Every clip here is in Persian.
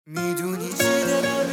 میدونی چی دلم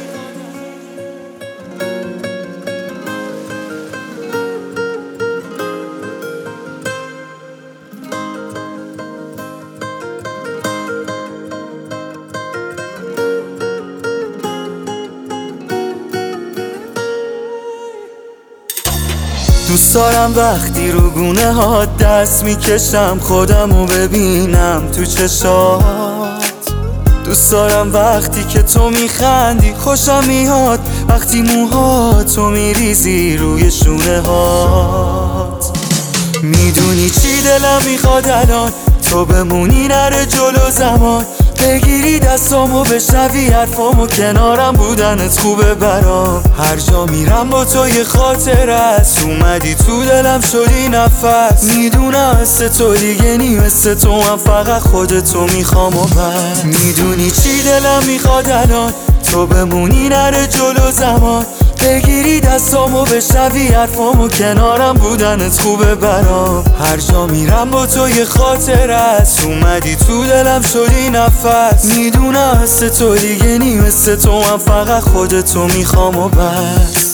دوست دارم وقتی رو گونه ها دست میکشم خودمو ببینم تو چشات. دوست دارم وقتی که تو میخندی خوشم میاد، وقتی موهاتو میریزی روی شونه هات. میدونی چی دلم میخواد الان؟ تو بمونی نره جلو زمان، بگیری دستامو بشنوی حرفامو، کنارم بودنت خوبه برام. هر جا میرم با تو یه خاطر است، اومدی تو دلم شدی نفس. میدونم مثل تو دیگه نی، مثل تو من فقط خودتو میخوام و بس. میدونی چی دلم میخواد الان؟ تو بمونی نره جلو زمان، بگیری دستامو بشنوی حرفامو، کنارم بودنت خوبه برام. هر جا میرم با تو یه خاطر است، اومدی تو دلم شدی نفس. میدونم مثل تو دیگه نی، مثل تو من فقط خودتو میخوام و بس.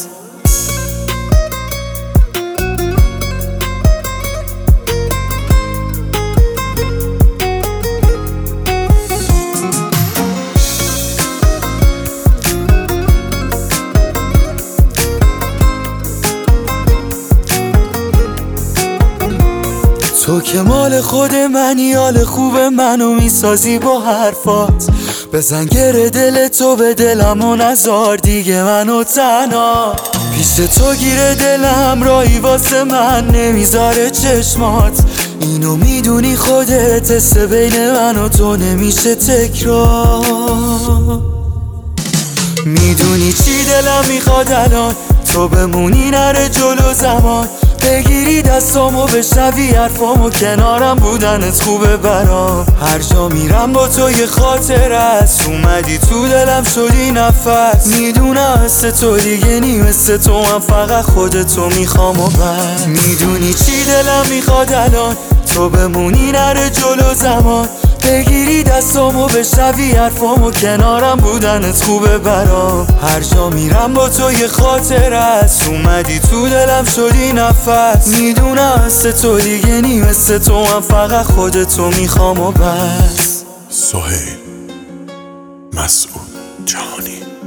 تو که مال خود منی، حال خوب منو میسازی با حرفات. بزن گره دل تو به دلم و نذار دیگه منو تنها. پیش تو گیره دلم رایی واسه من نمیذاره چشمات. اینو میدونی خودت، حس بین من و تو نمیشه تکرار. میدونی چی دلم میخواد الان؟ تو بمونی نره جلو زمان، بگیری دستامو بشنوی حرفامو، کنارم بودنت خوبه برام. هر جا میرم با تو یه خاطر است، اومدی تو دلم شدی نفس. میدونم مثل تو دیگه نی، مثل تو من فقط خودتو میخوام و بس. میدونی چی دلم میخواد الان؟ تو بمونی نره جلو زمان، بگیری دستامو بشنوی حرفامو، کنارم بودنت خوبه برام. هر جا میرم با تو یه خاطر است، اومدی تو دلم شدی نفس. میدونم مثل تو دیگه نی، مثل تو من فقط خودتو میخوام و بس. سهیل مسعود جهانی.